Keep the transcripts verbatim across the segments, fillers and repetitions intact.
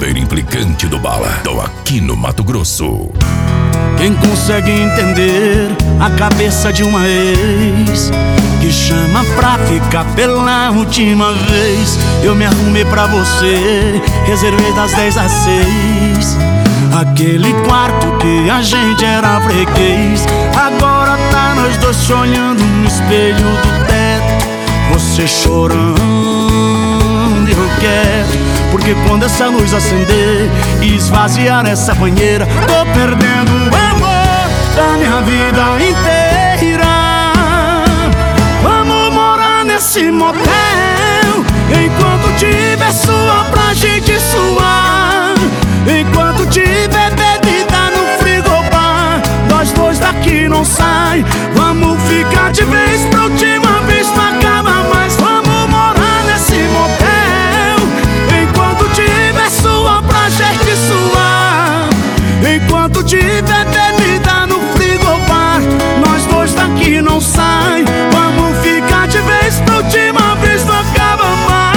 verdadeiro implicante do bala. Tô aqui no Mato Grosso. Quem consegue entender a cabeça de uma ex que chama pra ficar pela última vez? Eu me arrumei pra você, reservei das dez às seis aquele quarto que a gente era freguês. Agora tá nós dois se olhando no espelho do teto, você chorando e eu quero. Porque quando essa luz acender e esvaziar essa banheira, tô perdendo o amor da minha vida inteira. Vamos morar nesse motel, enquanto tiver suor pra gente suar, enquanto tiver bebida no frigobar, nós dois daqui não sai. Vamos ficar de vez pra última vez, não acaba mais. Vamos morar nesse motel, enquanto tiver suor pra gente suar, enquanto tiver bebida no frigobar, nós dois daqui não sai. Vamos ficar de vez pra última vez, não acaba mais.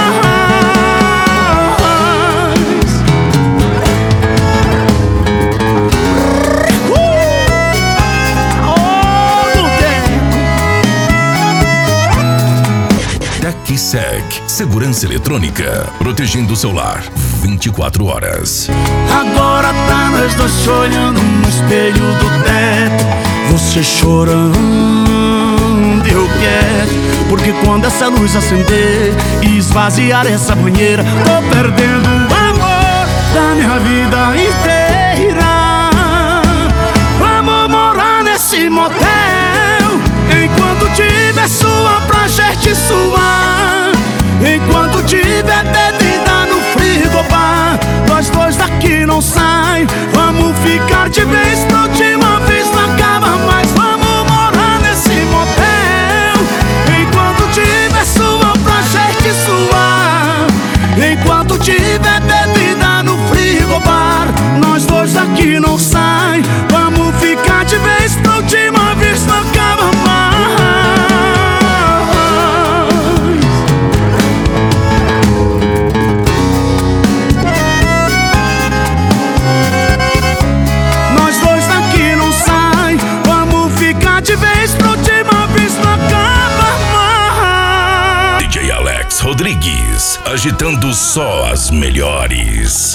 TecSeg, segurança eletrônica, protegendo o seu lar vinte e quatro horas. Agora tá nós dois se olhando no espelho do teto, você chorando e eu quero. Porque quando essa luz acender e esvaziar essa banheira, tô perdendo o amor da minha vida inteira. Vamos morar nesse motel, enquanto tiver suor pra gente suar, enquanto tiver bebida no frigobar, nós dois daqui não sai. Vamos ficar de vez pra última vez, não acaba mais. Vamos morar nesse motel, enquanto tiver suor pra gente suar, enquanto tiver bebida no frigobar, nós dois daqui não sai. Vamos ficar de vez pra última vez, não acaba mais. Nós dois daqui não sai. Vamos ficar de vez pra última vez, não acaba mais. D J Alex Rodrigues, agitando só as melhores.